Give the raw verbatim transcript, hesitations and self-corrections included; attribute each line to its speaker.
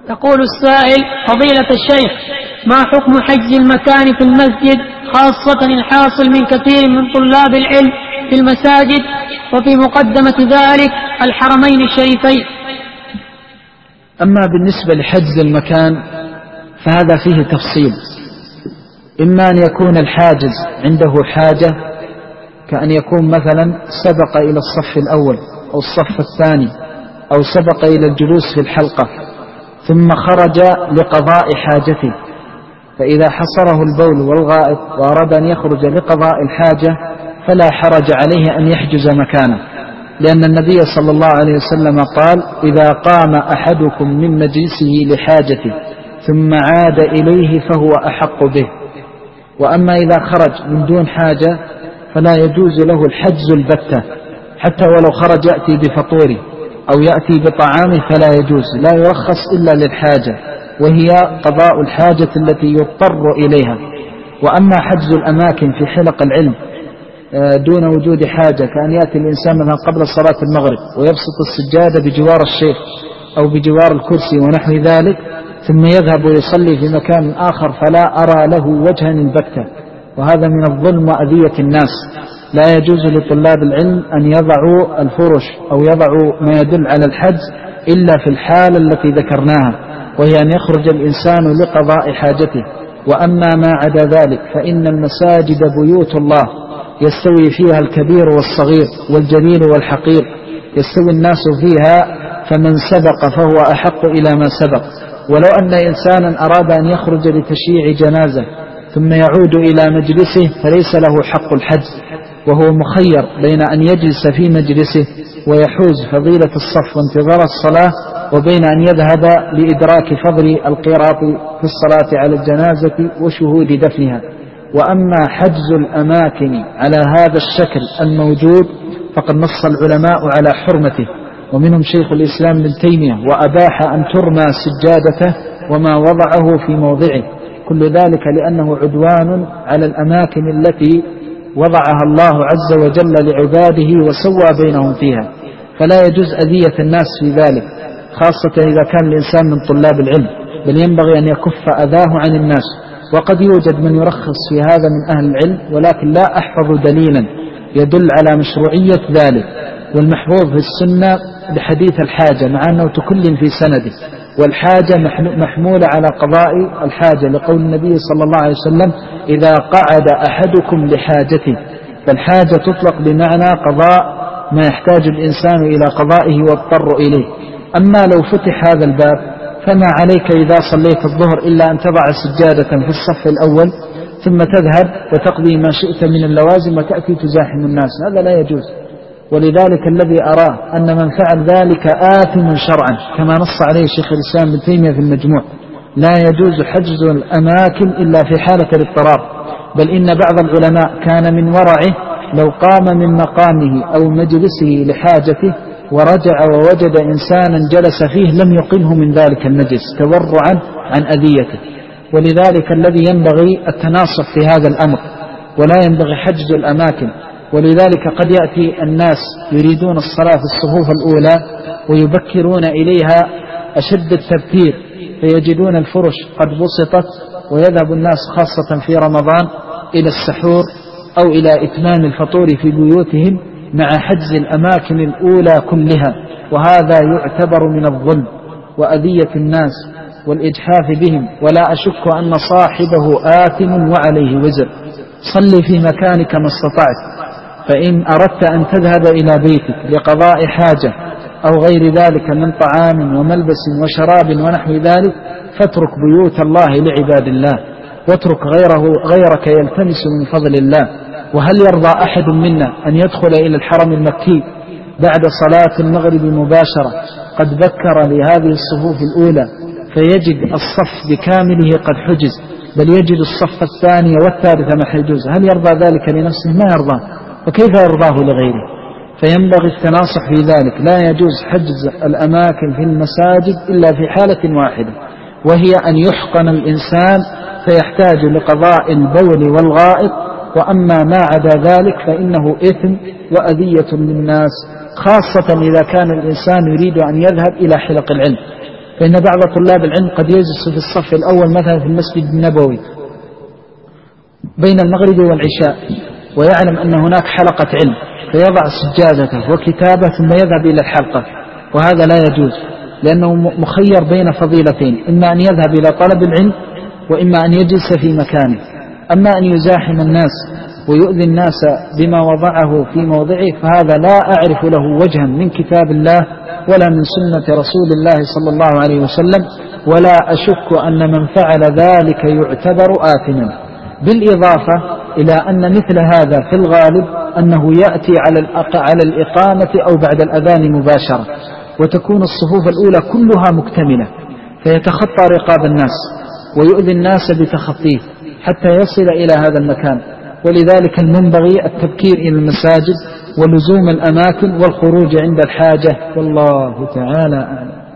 Speaker 1: يقول السائل: فضيلة الشيخ، ما حكم حجز المكان في المسجد، خاصة الحاصل من كثير من طلاب العلم في المساجد، وفي مقدمة ذلك الحرمين الشريفين؟
Speaker 2: أما بالنسبة لحجز المكان فهذا فيه تفصيل، إما أن يكون الحاجز عنده حاجة، كأن يكون مثلا سبق إلى الصف الأول أو الصف الثاني، أو سبق إلى الجلوس في الحلقة ثم خرج لقضاء حاجته، فإذا حصره البول والغائط وأراد أن يخرج لقضاء الحاجة فلا حرج عليه أن يحجز مكانه، لأن النبي صلى الله عليه وسلم قال: إذا قام أحدكم من مجلسه لحاجته ثم عاد إليه فهو أحق به. وأما إذا خرج من دون حاجة فلا يجوز له الحجز البتة، حتى ولو خرج يأتي بفطوره أو يأتي بطعامه فلا يجوز، لا يرخص إلا للحاجة، وهي قضاء الحاجة التي يضطر إليها. وأما حجز الأماكن في حلق العلم دون وجود حاجة، كأن يأتي الإنسان مثلا قبل صلاة المغرب ويبسط السجادة بجوار الشيخ أو بجوار الكرسي ونحو ذلك، ثم يذهب ويصلي في مكان آخر، فلا أرى له وجها البتة، وهذا من الظلم وأذية الناس. لا يجوز لطلاب العلم أن يضعوا الفرش أو يضعوا ما يدل على الحجز إلا في الحالة التي ذكرناها، وهي أن يخرج الإنسان لقضاء حاجته. وأما ما عدا ذلك فإن المساجد بيوت الله يستوي فيها الكبير والصغير والجليل والحقير، يستوي الناس فيها، فمن سبق فهو أحق إلى ما سبق. ولو أن إنسانا أراد أن يخرج لتشييع جنازة ثم يعود إلى مجلسه فليس له حق الحجز، وهو مخير بين أن يجلس في مجلسه ويحوز فضيلة الصف وانتظار الصلاة، وبين أن يذهب لإدراك فضل القراط في الصلاة على الجنازة وشهود دفنها. وأما حجز الأماكن على هذا الشكل الموجود فقد نص العلماء على حرمته، ومنهم شيخ الإسلام ابن تيمية، وأباح أن ترمى سجادته وما وضعه في موضعه، كل ذلك لأنه عدوان على الأماكن التي وضعها الله عز وجل لعباده وسوى بينهم فيها، فلا يجوز أذية الناس في ذلك، خاصة إذا كان الإنسان من طلاب العلم، بل ينبغي أن يكف أذاه عن الناس. وقد يوجد من يرخص في هذا من أهل العلم، ولكن لا أحفظ دليلا يدل على مشروعية ذلك. والمحفوظ في السنة بحديث الحاجة، مع أنه تكل في سنده، والحاجة محمولة على قضاء الحاجة، لقول النبي صلى الله عليه وسلم: إذا قعد أحدكم لحاجته. فالحاجة تطلق بمعنى قضاء ما يحتاج الإنسان إلى قضائه واضطر إليه. أما لو فتح هذا الباب فما عليك إذا صليت الظهر إلا أن تضع سجادة في الصف الأول ثم تذهب وتقضي ما شئت من اللوازم وتأتي تزاحم الناس، هذا لا يجوز. ولذلك الذي أراه أن من فعل ذلك آثم شرعا، كما نص عليه شيخ الإسلام ابن تيمية في المجموع: لا يجوز حجز الأماكن إلا في حالة الاضطرار. بل إن بعض العلماء كان من ورعه لو قام من مقامه أو مجلسه لحاجته ورجع ووجد إنسانا جلس فيه لم يقله من ذلك المجلس تورعا عن أذيته. ولذلك الذي ينبغي التناصح في هذا الأمر، ولا ينبغي حجز الأماكن. ولذلك قد يأتي الناس يريدون الصلاة في الصفوف الأولى ويبكرون إليها أشد التبكير، فيجدون الفرش قد بسطت، ويذهب الناس خاصة في رمضان إلى السحور أو إلى إتمام الفطور في بيوتهم مع حجز الأماكن الأولى كلها، وهذا يعتبر من الظلم وأذية الناس والإجحاف بهم، ولا أشك أن صاحبه آثم وعليه وزر. صلي في مكانك ما استطعت، فإن أردت أن تذهب إلى بيتك لقضاء حاجة أو غير ذلك من طعام وملبس وشراب ونحو ذلك فاترك بيوت الله لعباد الله، واترك غيره غيرك يلتمس من فضل الله. وهل يرضى أحد منا أن يدخل إلى الحرم المكي بعد صلاة المغرب مباشرة قد بكر لهذه الصفوف الأولى فيجد الصف بكامله قد حجز، بل يجد الصف الثاني والثالث محجوز؟ هل يرضى ذلك لنفسه؟ ما يرضى، وكيف يرضاه لغيره؟ فينبغي التناصح في ذلك. لا يجوز حجز الأماكن في المساجد إلا في حالة واحدة، وهي أن يحقن الإنسان فيحتاج لقضاء البول والغائط. وأما ما عدا ذلك فإنه إثم وأذية للناس، خاصة إذا كان الإنسان يريد أن يذهب إلى حلق العلم. فإن بعض طلاب العلم قد يجلس في الصف الأول مثلا في المسجد النبوي بين المغرب والعشاء ويعلم أن هناك حلقة علم فيضع سجادته وكتابه ثم يذهب إلى الحلقة، وهذا لا يجوز لأنه مخير بين فضيلتين، إما أن يذهب إلى طلب العلم وإما أن يجلس في مكانه. أما أن يزاحم الناس ويؤذي الناس بما وضعه في موضعه فهذا لا أعرف له وجها من كتاب الله ولا من سنة رسول الله صلى الله عليه وسلم، ولا أشك أن من فعل ذلك يعتبر آثما. بالإضافة إلى أن مثل هذا في الغالب أنه يأتي على الإقامة أو بعد الأذان مباشرة، وتكون الصفوف الأولى كلها مكتملة، فيتخطى رقاب الناس ويؤذي الناس بتخطيه حتى يصل إلى هذا المكان. ولذلك المنبغي التبكير إلى المساجد ولزوم الأماكن والخروج عند الحاجة، والله تعالى أعلم.